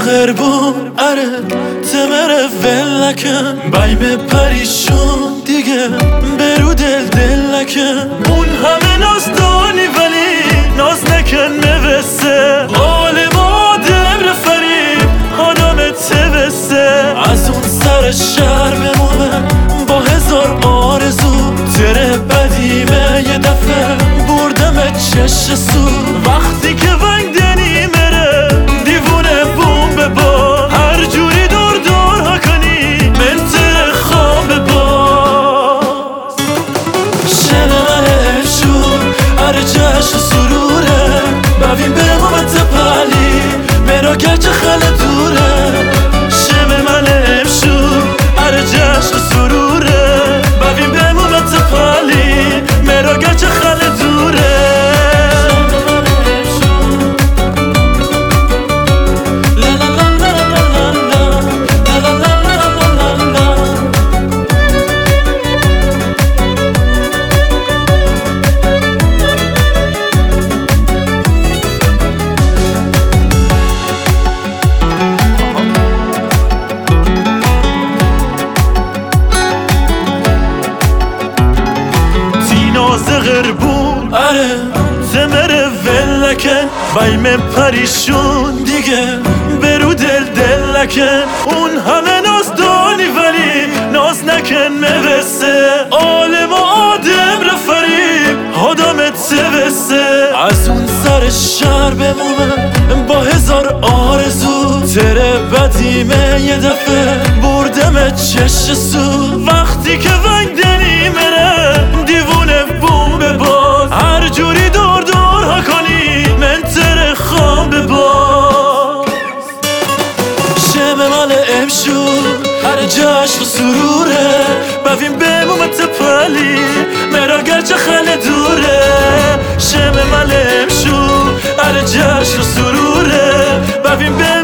غربون اره تمره ولکن بایم پریشون دیگه برو دل لکن اون همه ناز دانی ولی ناز نکن موسه عالم آدم رفری آدم توسه از اون سر شهر بمومه با هزار آرزو تره بدیمه یه دفعه بردم چش سو وقتی که وندنی مره دیوونه بوم با هر جوری دور دور ها کنی من تره خواب باز شن من شور اره جشن سروره ببین بمومت پلی مرا گرچه خیلی دوره شن من شور اره جشن سروره ببین بمومت پلی مرا گرچه خیلی دوره غربون اره زمره ولکن بایم پریشون دیگه برو دل لکن اون همه ناز دانی ولی ناز نکن موسه عالم آدم رفری آدم توسه از اون سر شهر بمومه با هزار آرزو تره بدیمه یه دفعه بردم چش سو وقتی که وندنی مره دیوونه بوم باز هر جوری دور دور ها کنی من تره خواب باز شم مال امشور هر جشن سروره ببین بمومت پلی مرا گرچه خیلی دوره شم مال امشور هر جشن سروره ببین